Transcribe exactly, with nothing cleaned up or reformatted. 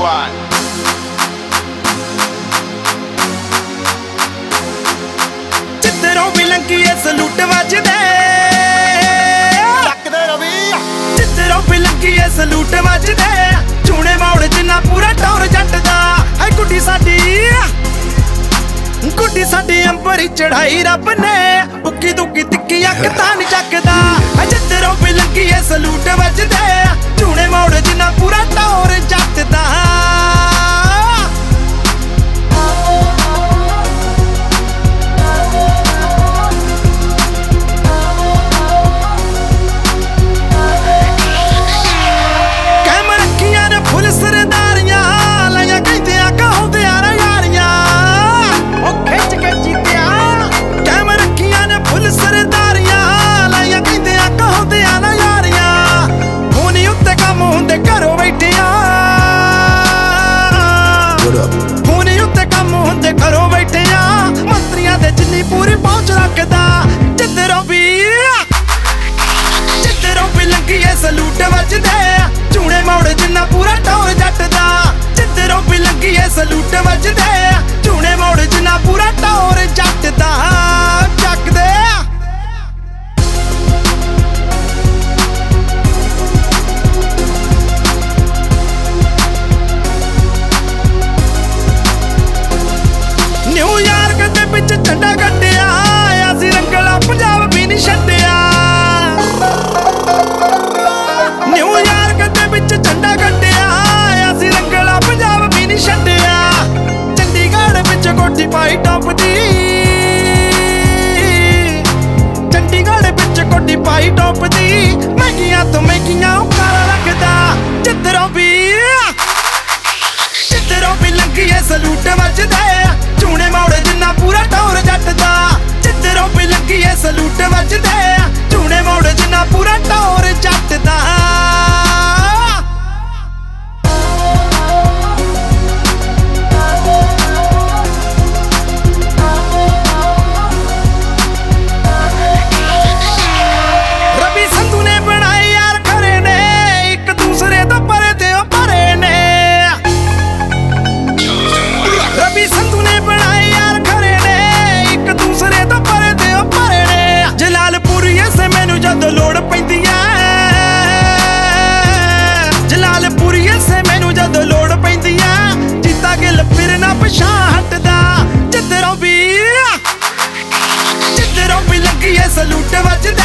Squad. ਜਿੱਧਰੋਂ ਵੀ ਲੰਘੀਏ salute ਵੱਜਦੇ ਚੱਕਦੇ ਰਵੀ ਜਿੱਧਰੋਂ ਵੀ ਲੰਘੀਏ salute ਵੱਜਦੇ ਚੂਣੇ ਮੋੜ ਜਿੰਨਾ ਪੂਰਾ ਟੌਰ ਜੱਟ ਦਾ ਐ ਗੁੱਡੀ ਸਾਡੀ ਗੁੱਡੀ ਸਾਡੀ ਅੰਬਰ ਚੜਾਈ ਰੱਬ ਨੇ ਉੱਕੀ ਦੁੱਕੀ ਤਿੱਕੀ ਅੱਖ ਤਾਂ ਨੀ ਚੱਕਦਾ ਐ ਜਿੱਧਰੋਂ ਵੀ ਲੰਘੀਏ ਸਲੂਟ ਵੱਜਦੇ ਚੂਣੇ ਮੋੜ ਜਿੰਨਾ ਪੂਰਾ ਟੌਰ ਜੱਟ ਦਾ ਹੁਣੀ ਉੱਤੇ ਕੰਮ ਹੁੰਦੇ ਘਰੋਂ ਬੈਠਿਆ ਮੰਤਰੀਆਂ ਦੇ ਜਿੰਨੀ ਪੂਰੀ ਪਹੁੰਚ ਰੱਖਦਾ ਜਿੱਧਰੋਂ ਵੀ ਜਿੱਧਰੋਂ ਵੀ ਲੰਘੀਏ ਸਲੂਟ ਵੱਜਦੇ ਚੂਣੇ ਮੋੜ ਜਿੰਨਾ ਪੂਰਾ ਟੌਰ ਜੱਟ ਦਾ ਜਿੱਧਰੋਂ ਵੀ ਲੰਘੀਏ ਸਲੂਟ ਵੱਜਦੇ ਚੂਣੇ ਮੋੜ ਜਿੰਨਾ ਪੂਰਾ ਟੌਰ ਜੱਟ ਦਾ ਚੱਕਦੇ ਨਿਊਯਾਰਕ ਦੇ ਵਿੱਚ ਝੰਡਾ ਗੱਡਿਆ ਅਸੀਂ ਰੰਗਲਾ ਪੰਜਾਬ ਵੀ ਨਹੀਂ ਛੱਡਿਆ ਨਿਊਯਾਰਕ ਦੇ ਵਿੱਚ ਝੰਡਾ ਗੱਡਿਆ ਅਸੀਂ ਰੰਗਲਾ ਪੰਜਾਬ ਵੀ ਨਹੀਂ ਛੱਡਿਆ ਚੰਡੀਗੜ੍ਹ ਵਿੱਚ ਕੋਠੀ ਪਾਈ ਟੌਪ ਦੀ ਚੰਡੀਗੜ੍ਹ ਵਿੱਚ ਕੋਠੀ ਪਾਈ ਟੌਪ ਦੀ ਮਹਿੰਗੀਆਂ ਤੋਂ ਮਹਿੰਗੀਆਂ ਉਕਾਰਾ ਰੱਖਦਾ ਜਿੱਧਰੋਂ ਵੀ ਜਿੱਧਰੋਂ ਵੀ ਲੰਘੀਏ ਸਲੂਟ ਵੱਜਦੇ ਚੂਣੇ ਮੋੜ ਜਿੰਨਾ ਪੂਰਾ ਟੌਰ ਜੱਟ ਦਾ ਜਿੱਧਰੋਂ ਵੀ ਲੰਘੀਏ ਸਲੂਟ ਵੱਜਦੇ ਚੂਣੇ ਮੋੜ ਜਿੰਨਾ ਪੂਰਾ ਟੌਰ ਜੱਟ ਦਾ ਰਵੀ ਸੰਧੂ ਨੇ ਬਣਾਏ ਯਾਰ ਖਰੇ ਨੇ ਇੱਕ ਦੂਸਰੇ ਤੋਂ ਪਰੇ ਤੇ ਉਹ ਪਰੇ ਨੇ ਰਵੀ ਸੰਧੂ ਨੇ ਬਣਾਏ ਯਾਰ ਖਰੇ ਨੇ ਇੱਕ ਦੂਸਰੇ ਤੋਂ ਪਰੇ ਤੇ ਉਹ ਪਰੇ ਨੇ ਜਲਾਲਪੁਰੀਏ ਸੇ ਮੈਨੂੰ ਜਦੋਂ ਲੋੜ ਪੈਂਦੀ ਐ ਜਲਾਲਪੁਰੀਏ ਸੇ ਮੈਨੂੰ ਜਦੋਂ ਲੋੜ ਪੈਂਦੀ ਐ ਜੀਤਾ ਗਿੱਲ ਫਿਰ ਨਾ ਪਛਾਣ ਹਟਦਾ ਜਿੱਧਰੋਂ ਵੀ ਜਿੱਧਰੋਂ ਵੀ ਲੰਘੀਏ ਸਲੂਟ ਵੱਜਦੇ